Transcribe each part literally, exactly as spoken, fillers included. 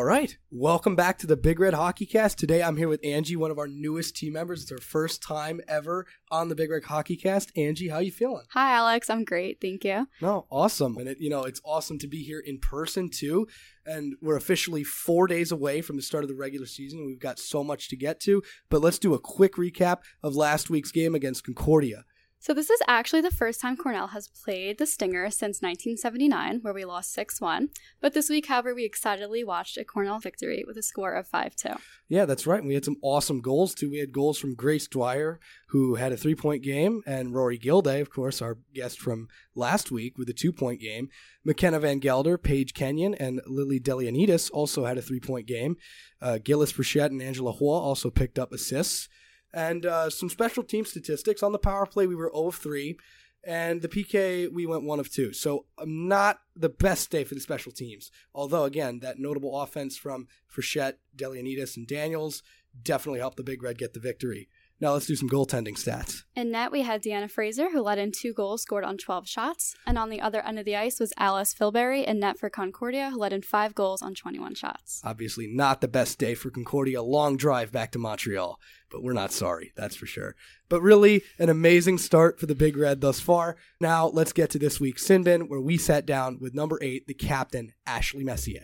All right. Welcome back to the Big Red Hockey Cast. Today I'm here with Angie, one of our newest team members. It's her first time ever on the Big Red Hockey Cast. Angie, how you feeling? Hi, Alex. I'm great. Thank you. No, awesome. And, it, you know, it's awesome to be here in person, too. And we're officially four days away from the start of the regular season. We've got so much to get to. But let's do a quick recap of last week's game against Concordia. So this is actually the first time Cornell has played the Stingers since nineteen seventy-nine, where we lost six one. But this week, however, we excitedly watched a Cornell victory with a score of five two. Yeah, that's right. And we had some awesome goals, too. We had goals from Grace Dwyer, who had a three-point game, and Rory Gilday, of course, our guest from last week with a two-point game. McKenna Van Gelder, Paige Kenyon, and Lily Delianides also had a three-point game. Uh, Gillis Brichette and Angela Hua also picked up assists. And uh, some special team statistics. On the power play, we were zero of three. And the P K, we went one of two. So um, not the best day for the special teams. Although, again, that notable offense from Frechette, Delianides, and Daniels definitely helped the Big Red get the victory. Now let's do some goaltending stats. In net, we had Deanna Fraser, who led in two goals, scored on twelve shots. And on the other end of the ice was Alice Filberry in net for Concordia, who led in five goals on twenty-one shots. Obviously not the best day for Concordia. Long drive back to Montreal. But we're not sorry, that's for sure. But really, an amazing start for the Big Red thus far. Now let's get to this week's Sin Bin, where we sat down with number eight, the captain, Ashley Messier.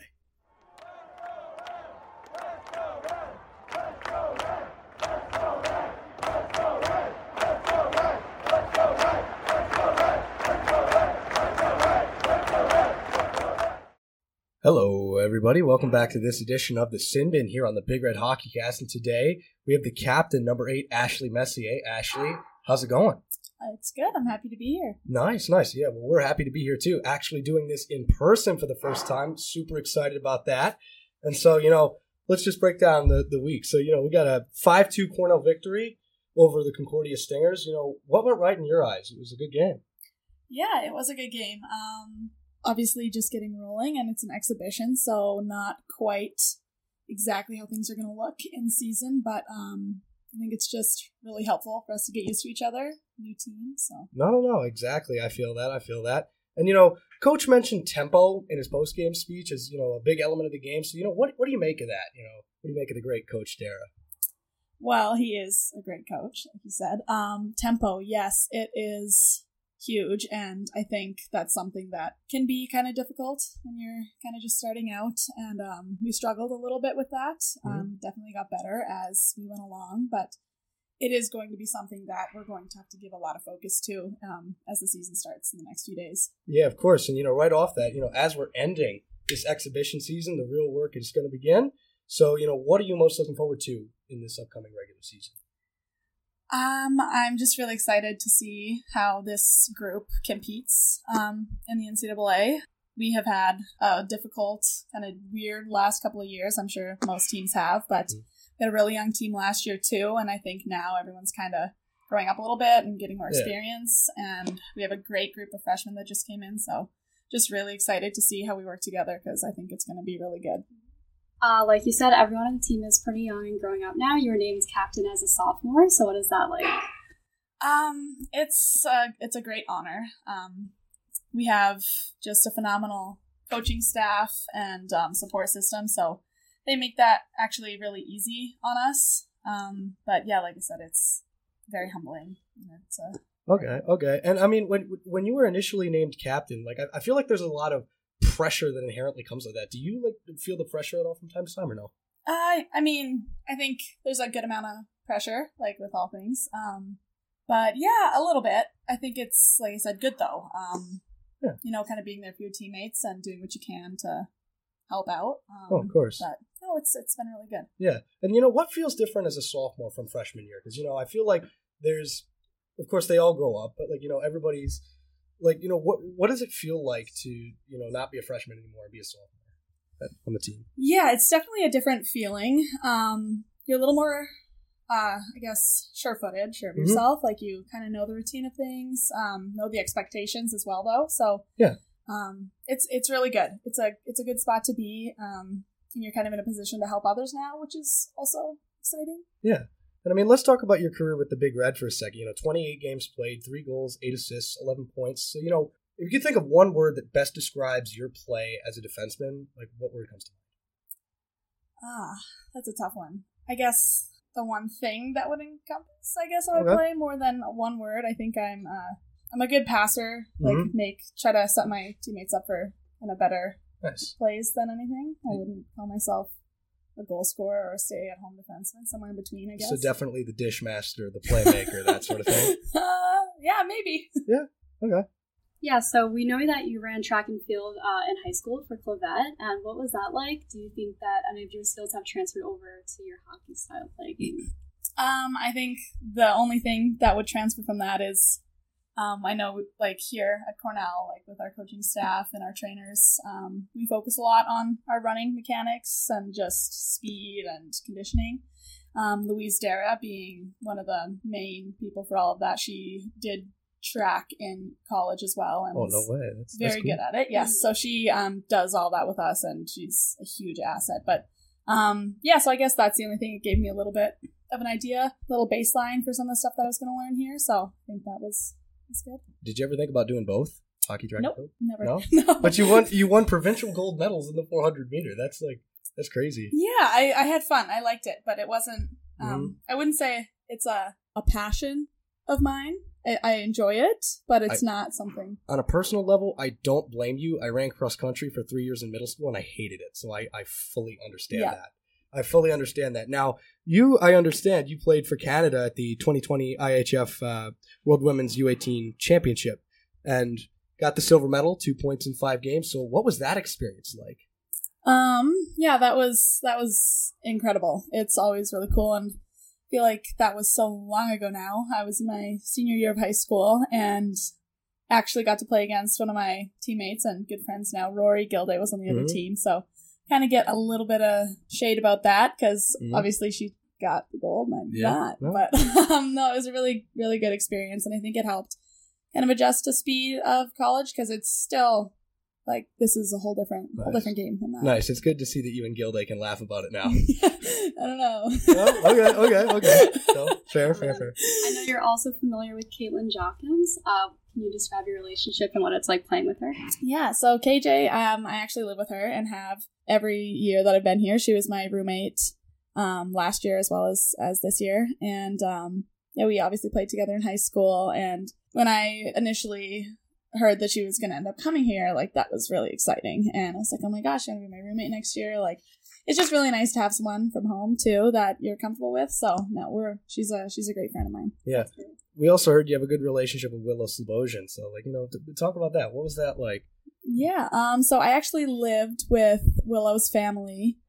Hello, everybody. Welcome back to this edition of the Sin Bin here on the Big Red Hockey Cast. And today we have the captain, number eight, Ashley Messier. Ashley, how's it going? It's good. I'm happy to be here. Nice, nice. Yeah, well, we're happy to be here too. Actually doing this in person for the first time. Super excited about that. And so, you know, let's just break down the, the week. So, you know, we got a five two Cornell victory over the Concordia Stingers. You know, what went right in your eyes? It was a good game. Yeah, it was a good game. Um... Obviously just getting rolling, and it's an exhibition, so not quite exactly how things are going to look in season, but um, I think it's just really helpful for us to get used to each other, new team, so. No, no, no, exactly. I feel that, I feel that. And, you know, Coach mentioned tempo in his post-game speech as, you know, a big element of the game, so, you know, what what do you make of that? You know, what do you make of the great Coach Dara? Well, he is a great coach, like you said. Um, tempo, yes, it is huge, and I think that's something that can be kind of difficult when you're kind of just starting out, and um, we struggled a little bit with that. Mm-hmm. Um, definitely got better as we went along, but it is going to be something that we're going to have to give a lot of focus to um, as the season starts in the next few days. Yeah, of course, and you know, right off that, you know, as we're ending this exhibition season, the real work is going to begin. So, you know, what are you most looking forward to in this upcoming regular season? Um, I'm just really excited to see how this group competes um, in the N C double A. We have had a difficult, kind of weird last couple of years. I'm sure most teams have, but we had a really young team last year too, and I think now everyone's kind of growing up a little bit and getting more experience, yeah. And we have a great group of freshmen that just came in, so just really excited to see how we work together because I think it's going to be really good. Uh, like you said, everyone on the team is pretty young and growing up now. You were named captain as a sophomore, so what is that like? Um, it's uh, it's a great honor. Um, we have just a phenomenal coaching staff and um, support system, so they make that actually really easy on us. Um, but yeah, like I said, it's very humbling. It's a okay, okay, and I mean, when when you were initially named captain, like I, I feel like there's a lot of pressure that inherently comes with that. Do you like feel the pressure at all from time to time or no? I I mean, I think there's a good amount of pressure, like with all things. Um, but yeah, a little bit. I think it's, like I said, good though. Um, yeah. You know, kind of being there for your teammates and doing what you can to help out. Um, oh, of course. But no, it's it's been really good. Yeah, and you know what feels different as a sophomore from freshman year? Because you know, I feel like there's, of course, they all grow up, but like you know, everybody's. Like, you know, what what does it feel like to, you know, not be a freshman anymore and be a sophomore on the team? Yeah, it's definitely a different feeling. Um, you're a little more, uh, I guess, sure-footed, sure of mm-hmm. yourself. Like, you kind of know the routine of things, um, know the expectations as well, though. So, yeah, um, it's it's really good. It's a it's a good spot to be, um, and you're kind of in a position to help others now, which is also exciting. Yeah. And I mean, let's talk about your career with the Big Red for a second. You know, twenty-eight games played, three goals, eight assists, eleven points. So, you know, if you could think of one word that best describes your play as a defenseman, like what word comes to mind? Ah, that's a tough one. I guess the one thing that would encompass, I guess, I would Okay. play more than one word. I think I'm uh, I'm a good passer. Like, Mhm. make try to set my teammates up for in a better Nice. plays than anything. I wouldn't call myself a goal scorer or a stay-at-home defenseman. Somewhere in between, I guess. So definitely the dish master, the playmaker, that sort of thing. uh, yeah, maybe. Okay. Yeah, so we know that you ran track and field uh, in high school for Clavette, and what was that like? Do you think that any of your skills have transferred over to your hockey style play game? Um, I think the only thing that would transfer from that is, um, I know, like, here at Cornell, like, with our coaching staff and our trainers, um, we focus a lot on our running mechanics and just speed and conditioning. Um, Louise Dara being one of the main people for all of that, she did track in college as well, and Oh, was no way. That's, very that's cool. good at it. Yes, so she um does all that with us, and she's a huge asset. But um yeah, so I guess that's the only thing. It gave me a little bit of an idea, little baseline for some of the stuff that I was going to learn here. So I think that was was good. Did you ever think about doing both? Hockey, track, Nope, and field? never. No? no. But you won you won provincial gold medals in the four hundred meter. That's like, that's crazy. Yeah, I, I had fun. I liked it, but it wasn't. Um, Mhm. I wouldn't say it's a a passion of mine. I, I enjoy it, but it's I- not something. On a personal level, I don't blame you. I ran cross country for three years in middle school, and I hated it. So I, I fully understand Yeah. that. I fully understand that. Now, you, I understand, you played for Canada at the twenty twenty I H F uh, World Women's U eighteen Championship and got the silver medal, two points in five games. So what was that experience like? Um, yeah, that was that was incredible. It's always really cool, and I feel like that was so long ago now. I was in my senior year of high school and actually got to play against one of my teammates and good friends now. Rory Gilday was on the other Mhm. team, so kind of get a little bit of shade about that because Mhm. obviously she got the gold and I did Yeah, not. no. But um, no, it was a really, really good experience, and I think it helped kind of adjust to speed of college because it's still like this is a whole different, whole Nice. different game than that. Nice. It's good to see that you and Gilday can laugh about it now. I don't know. Oh, okay, okay, okay. So, fair, fair, fair. I know you're also familiar with Caitlin Jockins. Uh, can you describe your relationship and what it's like playing with her? Yeah, so K J, um, I actually live with her and have every year that I've been here. She was my roommate um, last year as well as, as this year. And um, yeah, we obviously played together in high school. And when I initially heard that she was going to end up coming here, like, that was really exciting. And I was like, oh my gosh, I'm going to be my roommate next year. Like, it's just really nice to have someone from home too that you're comfortable with. So no, we're she's a she's a great friend of mine. Yeah. We also heard you have a good relationship with Willow Slobosian. So, like, you know, t- talk about that. What was that like? Yeah. Um. So I actually lived with Willow's family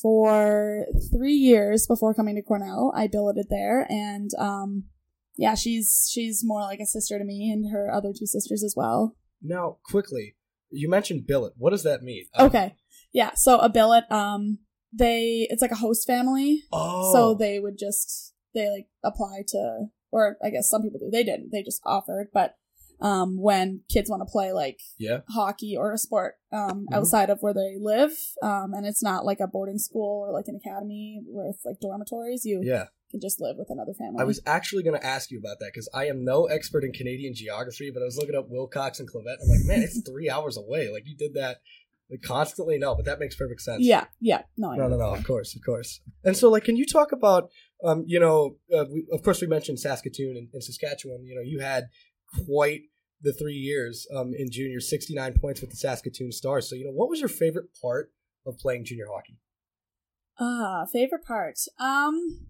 for three years before coming to Cornell. I billeted there, and um, yeah, she's she's more like a sister to me, and her other two sisters as well. Now, quickly, you mentioned billet. What does that mean? Um, Okay. Yeah. So a billet. Um. They it's like a host family. Oh. So they would just they like apply to, or I guess some people do. They didn't. They just offered, but. Um, when kids want to play like Yeah. hockey or a sport um, Mhm. outside of where they live, um, and it's not like a boarding school or like an academy with like dormitories, you Yeah. can just live with another family. I was actually going to ask you about that because I am no expert in Canadian geography, but I was looking up Wilcox and Clavette. I'm like, man, it's three hours away. Like, you did that like constantly? No, but that makes perfect sense. yeah, yeah, no, I No, no, know. no. Of course, of course. And so, like, can you talk about, um, you know, uh, we, of course, we mentioned Saskatoon and, and Saskatchewan. You know, you had quite the three years um, in junior, sixty-nine points with the Saskatoon Stars. So, you know, what was your favorite part of playing junior hockey? Ah, favorite part. Um,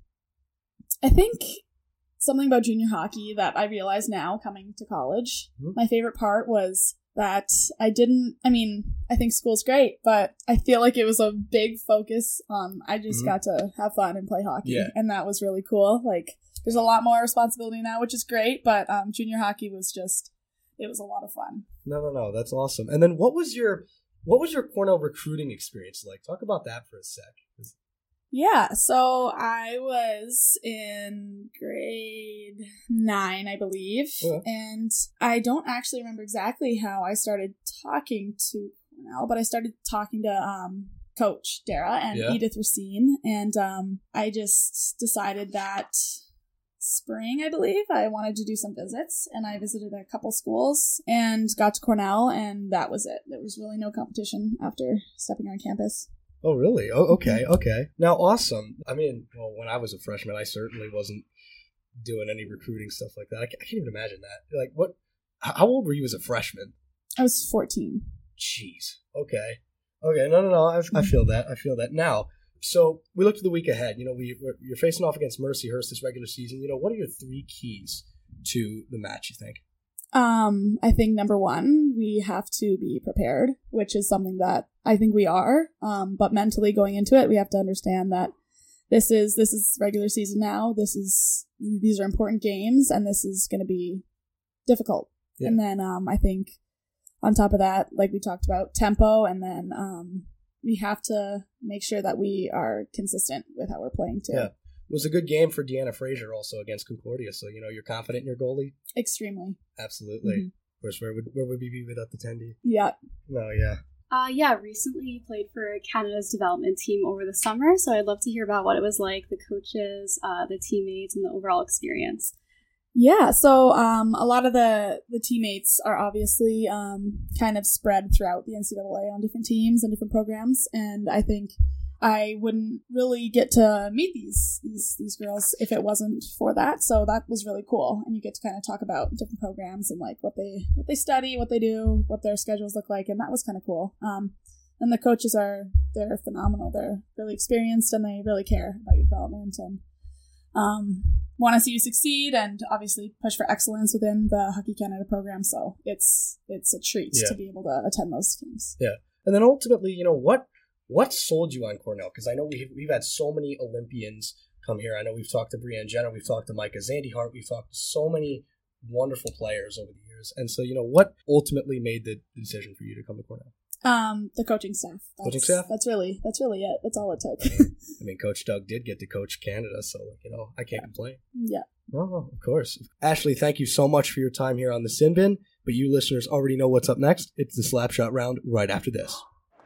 I think something about junior hockey that I realize now coming to college. Mhm. My favorite part was that I didn't, I mean, I think school's great, but I feel like it was a big focus on, I just Mhm. got to have fun and play hockey. Yeah. And that was really cool. Like, there's a lot more responsibility now, which is great, but um, junior hockey was just, it was a lot of fun. No, no, no. That's awesome. And then what was your what was your Cornell recruiting experience like? Talk about that for a sec. Yeah, so I was in grade nine, I believe, Okay. and I don't actually remember exactly how I started talking to Cornell, but I started talking to um, Coach Dara and Yeah. Edith Racine, and um, I just decided that spring, I believe, I wanted to do some visits, and I visited a couple schools and got to Cornell, and that was it. There was really no competition after stepping on campus. Oh, really? Oh, okay, okay. Now, awesome. I mean, well, when I was a freshman, I certainly wasn't doing any recruiting stuff like that. I can't, I can't even imagine that. Like, what? How old were you as a freshman? I was fourteen. Jeez. Okay. Okay. No, no, no. I, I feel that. I feel that. Now, so we look to the week ahead. You know, we we're, you're facing off against Mercyhurst this regular season. You know, what are your three keys to the match, you think? Um, I think number one, we have to be prepared, which is something that I think we are. Um, but mentally going into it, we have to understand that this is this is regular season now. This is these are important games, and this is going to be difficult. Yeah. And then um, I think on top of that, like we talked about, tempo, and then um, we have to make sure that we are consistent with how we're playing too. Yeah. It was a good game for Deanna Frazier also against Concordia. So, you know, you're confident in your goalie? Extremely. Absolutely. Mm-hmm. Of course, where would where would we be without the Tendy? Yeah. No, yeah. Uh, yeah, recently you played for Canada's development team over the summer, so I'd love to hear about what it was like, the coaches, uh, the teammates, and the overall experience. Yeah, so um, a lot of the, the teammates are obviously um, kind of spread throughout the N C double A on different teams and different programs, and I think I wouldn't really get to meet these these these girls if it wasn't for that. So that was really cool, and you get to kind of talk about different programs and like what they what they study, what they do, what their schedules look like, and that was kind of cool. Um, and the coaches are they're phenomenal. They're really experienced and they really care about your development and um, want to see you succeed and obviously push for excellence within the Hockey Canada program. So it's it's a treat yeah. to be able to attend those games. Yeah, and then ultimately, you know what. What sold you on Cornell? Because I know we've, we've had so many Olympians come here. I know we've talked to Brianne Jenner, we've talked to Micah Zandy Hart, we've talked to so many wonderful players over the years. And so, you know, what ultimately made the decision for you to come to Cornell? Um, the coaching staff. That's, coaching staff? That's really, that's really it. That's all it took. I mean, I mean, Coach Doug did get to coach Canada, so, you know, I can't yeah. complain. Yeah. Oh, of course. Ashley, thank you so much for your time here on the Sin Bin, but you listeners already know what's up next. It's the Slapshot round right after this.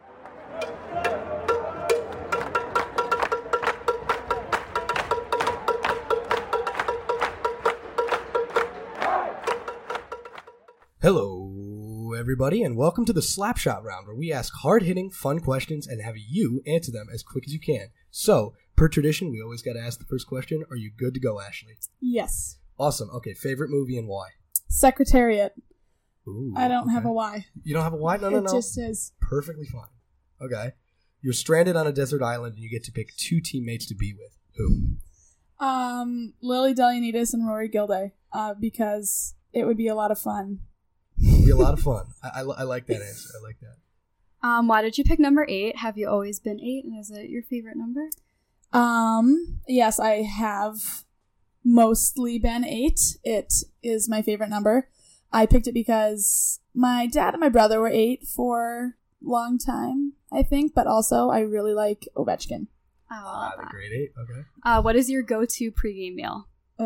Hello, everybody, and welcome to the Slapshot round, where we ask hard-hitting, fun questions and have you answer them as quick as you can. So, per tradition, we always got to ask the first question. Are you good to go, Ashley? Yes. Awesome. Okay, favorite movie and why? Secretariat. Ooh, I don't okay. have a why. You don't have a why? No, no, no. It just is. Perfectly fine. Okay. You're stranded on a desert island, and you get to pick two teammates to be with. Who? Um, Lily Delianidis and Rory Gilday, uh, because it would be a lot of fun. It would be a lot of fun. I, I, I like that answer. I like that. Um, why did you pick number eight? Have you always been eight, and is it your favorite number? Um, yes, I have mostly been eight. It is my favorite number. I picked it because my dad and my brother were eight for a long time, I think, but also I really like Ovechkin. Oh, ah, the grade eight. Okay. Uh, what is your go-to pregame meal?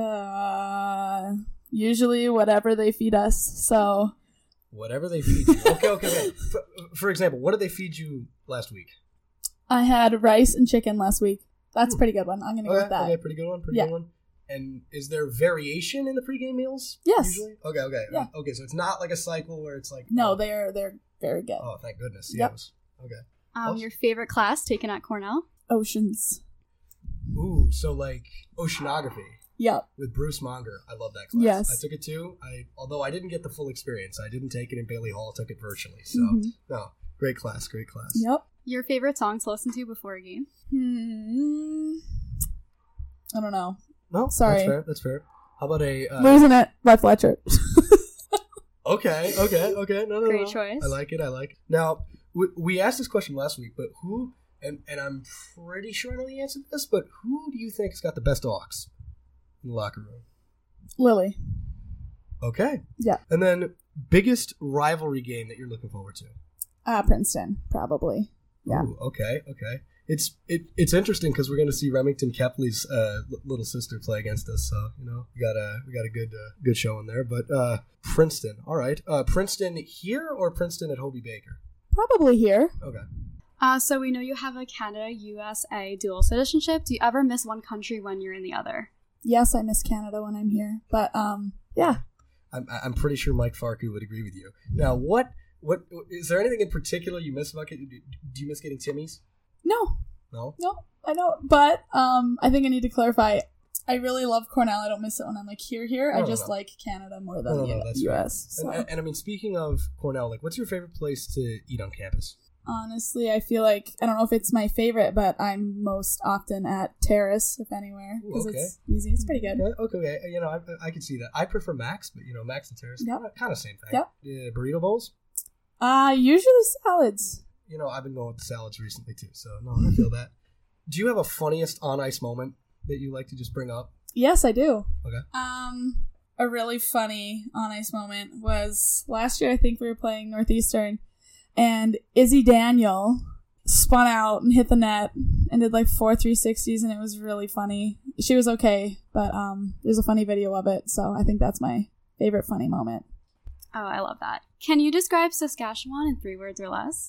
Uh, usually whatever they feed us. So. Whatever they feed you. Okay, okay, okay. For, for example, what did they feed you last week? I had rice and chicken last week. That's a pretty good one. I'm going to okay, go with that. Okay, pretty good one. Pretty yeah. good one. And is there variation in the pregame meals? Yes. Usually? Okay, okay. Yeah. Okay, so it's not like a cycle where it's like... No, oh, they're they're very good. Oh, thank goodness. Yep. Yes. Okay. Um, awesome. Your favorite class taken at Cornell? Oceans. Ooh, so like oceanography. Yep. With Bruce Monger. I love that class. Yes. I took it too. I Although I didn't get the full experience. I didn't take it in Bailey Hall. I took it virtually. So, mm-hmm. no. Great class. Great class. Yep. Your favorite song to listen to before a game? Hmm. I don't know. No, sorry. That's fair. That's fair. How about a... Uh, Losing It by Fletcher. okay, okay, okay. No, no, Great no. choice. I like it. I like it. Now, we, we asked this question last week, but who... And, and I'm pretty sure I know the answer to this, but who do you think has got the best aux in the locker room? Lily. Okay. Yeah. And then, biggest rivalry game that you're looking forward to? Uh, Princeton, probably. Yeah. Ooh, okay, okay. It's it, it's interesting because we're going to see Remington Kepley's uh, l- little sister play against us, so you know we got a we got a good uh, good show in there. But uh, Princeton, all right. Uh, Princeton here or Princeton at Hobey Baker? Probably here. Okay. Uh, so we know you have a Canada-U S A dual citizenship. Do you ever miss one country when you're in the other? Yes, I miss Canada when I'm here, but um, yeah. I'm I'm pretty sure Mike Farku would agree with you. Now, what what is there anything in particular you miss about? Do you miss getting Timmy's? No. No? No, I don't. But um, I think I need to clarify. I really love Cornell. I don't miss it when I'm like here, here. No, I no, just no. like Canada more than No, no, the no, that's U fair. S. So. And, and, and I mean, speaking of Cornell, like, what's your favorite place to eat on campus? Honestly, I feel like, I don't know if it's my favorite, but I'm most often at Terrace, if anywhere, because Ooh, okay. it's easy. It's pretty good. Okay, okay, you know, I, I can see that. I prefer Max, but, you know, Max and Terrace, Yep. kind, of, kind of same thing. Yep. Yeah, burrito bowls? Uh, usually salads. You know, I've been going with the salads recently, too, so, no, I feel that. Do you have a funniest on-ice moment that you like to just bring up? Yes, I do. Okay. Um, a really funny on-ice moment was last year, I think we were playing Northeastern, and Izzy Daniel spun out and hit the net and did like four three sixties, and it was really funny. She was okay, but um, there's a funny video of it, so I think that's my favorite funny moment. Oh, I love that. Can you describe Saskatchewan in three words or less?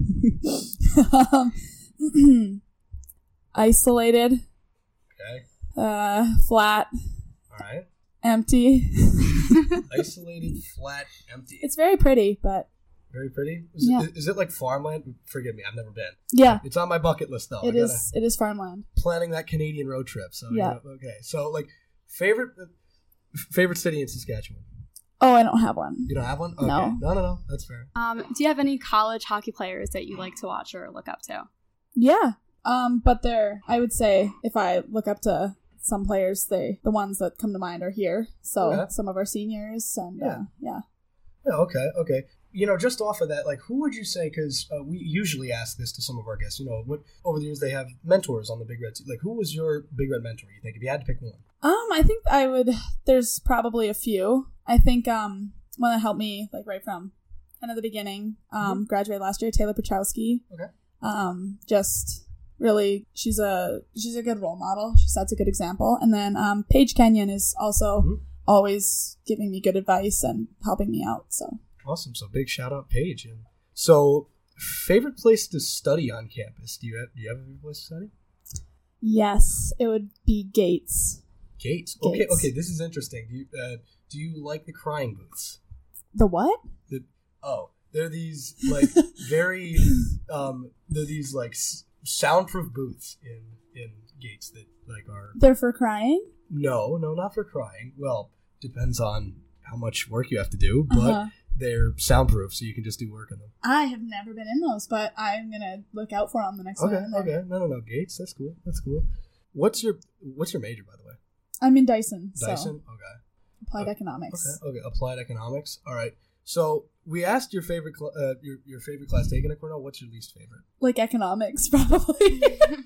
um, isolated, Okay. uh, flat, All right. empty. Isolated, flat, empty. It's very pretty, but Very pretty. Is, Yeah. it, is it like farmland? Forgive me, I've never been. yeah, It's on my bucket list, though. it I gotta, is. It is farmland. planning that Canadian road trip. So Yeah. yeah. Okay. So like favorite favorite city in Saskatchewan. Oh, I don't have one. You don't have one? Okay. No. No, no, no. That's fair. Um, do you have any college hockey players that you like to watch or look up to? Yeah. Um, but they're, I would say, if I look up to some players, they the ones that come to mind are here. So Okay. some of our seniors and Yeah. uh, yeah. Yeah. Okay. Okay. You know, just off of that, like, who would you say? Because uh, we usually ask this to some of our guests. You know, what over the years they have mentors on the Big Red team. Like, who was your Big Red mentor? You think if you had to pick one? Um, I think I would. There's probably a few. I think um one that helped me like right from kind of the beginning. Um, Mm-hmm. graduated last year, Taylor Petrowski. Okay. Um, just really, she's a she's a good role model. She sets a good example. And then um, Paige Kenyon is also Mhm. always giving me good advice and helping me out. So Awesome. So big shout out, Paige. And so, favorite place to study on campus? Do you have? Do you have a favorite place to study? yes, it would be Gates. Gates. Okay. Gates. Okay. This is interesting. Do you uh, do you like the crying booths? The what? The, oh, they're these like very um they're these like s- soundproof booths in in Gates that like are They're for crying? no no not for crying. Well, depends on how much work you have to do, but Uh-huh. they're soundproof, so you can just do work in them. I have never been in those, but I'm gonna look out for them the next Okay, time. I'm there. okay, no no no Gates. That's cool. That's cool. What's your what's your major, by the way? I'm in Dyson, so Dyson. Okay. applied Okay. economics. Okay. Okay. Applied economics. All right. So we asked your favorite cl- uh, your your favorite class taken at Cornell. What's your least favorite? Like economics, probably.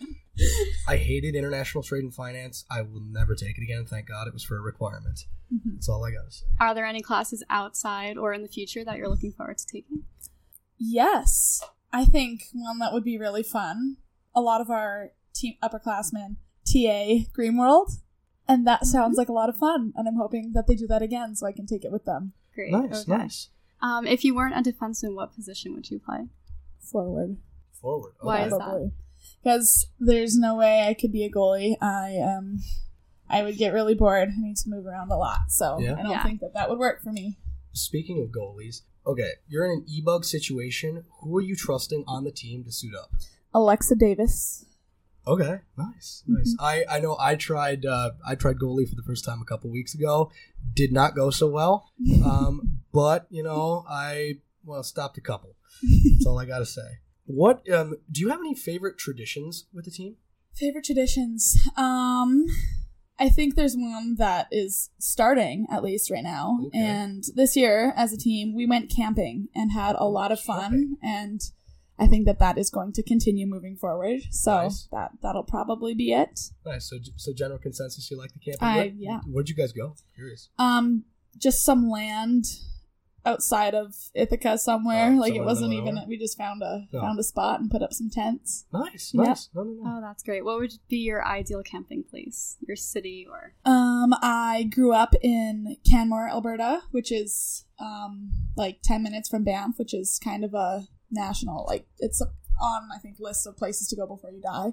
I hated international trade and finance. I will never take it again. Thank God it was for a requirement. Mhm. That's all I gotta say. Are there any classes outside or in the future that you're looking forward to taking? Yes, I think one that would be really fun. A lot of our team upperclassmen T A Greenworld, and that sounds like a lot of fun. And I'm hoping that they do that again, so I can take it with them. Great. Nice, okay. nice. Um, if you weren't a defenseman, what position would you play? Forward, Forward. Okay. Why is that? probably, because there's no way I could be a goalie. I um, I would get really bored. I need to move around a lot, so Yeah. I don't Yeah. think that that would work for me. Speaking of goalies, okay, you're in an e-bug situation. Who are you trusting on the team to suit up? Alexa Davis. Okay, nice, nice. I, I know I tried uh, I tried goalie for the first time a couple weeks ago. Did not go so well, um, but you know I well stopped a couple. That's all I gotta say. What um, do you have any favorite traditions with the team? Favorite traditions. Um, I think there's one that is starting at least right now. Okay. And this year, as a team, we went camping and had a lot of fun. Camping. And I think that that is going to continue moving forward. So Nice. that that'll probably be it. Nice. So so general consensus, you like the camping? I- Where- yeah. Where'd you guys go? Curious. Um, just some land outside of Ithaca somewhere. Oh, like somewhere it in wasn't the even. middle. We just found a No. found a spot and put up some tents. Nice, Yeah. nice. No, no, no. Oh, that's great. What would be your ideal camping place? Your city or? Um, I grew up in Canmore, Alberta, which is um like ten minutes from Banff, which is kind of a national, like it's on I think list of places to go before you die.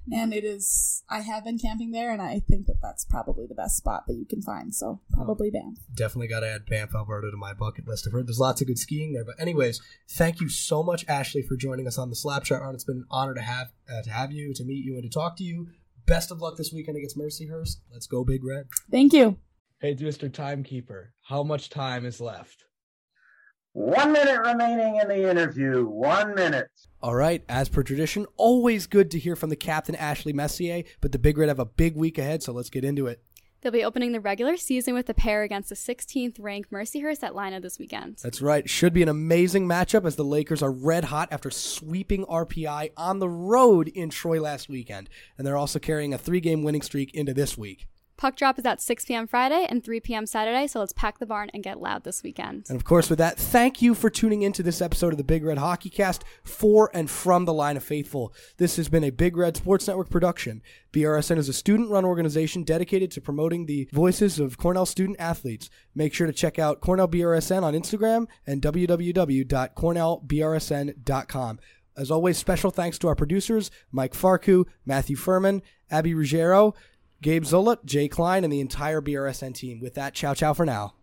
And it is, I have been camping there, and I think that that's probably the best spot that you can find. So probably Banff. Definitely got to add Banff, Alberta to my bucket list. I've heard there's lots of good skiing there. But anyways, thank you so much, Ashley, for joining us on the Slapshot Run. It's been an honor to have uh, to have you, to meet you, and to talk to you. Best of luck this weekend against Mercyhurst. Let's go Big Red. Thank you. Hey, Mister Timekeeper, how much time is left? One minute remaining in the interview. One minute. All right, as per tradition, always good to hear from the captain, Ashley Messier, but the Big Red have a big week ahead, so let's get into it. They'll be opening the regular season with the pair against the sixteenth ranked Mercyhurst Atlanta this weekend. That's right. Should be an amazing matchup as the Lakers are red hot after sweeping R P I on the road in Troy last weekend, and they're also carrying a three-game winning streak into this week. Puck drop is at six p.m. Friday and three p.m. Saturday, so let's pack the barn and get loud this weekend. And of course, with that, thank you for tuning into this episode of the Big Red Hockey Cast for and from the Line of Faithful. This has been a Big Red Sports Network production. B R S N is a student-run organization dedicated to promoting the voices of Cornell student athletes. Make sure to check out Cornell B R S N on Instagram and w w w dot cornell b r s n dot com. As always, special thanks to our producers, Mike Farku, Matthew Furman, Abby Ruggiero, Gabe Zola, Jay Klein, and the entire B R S N team. With that, ciao, ciao for now.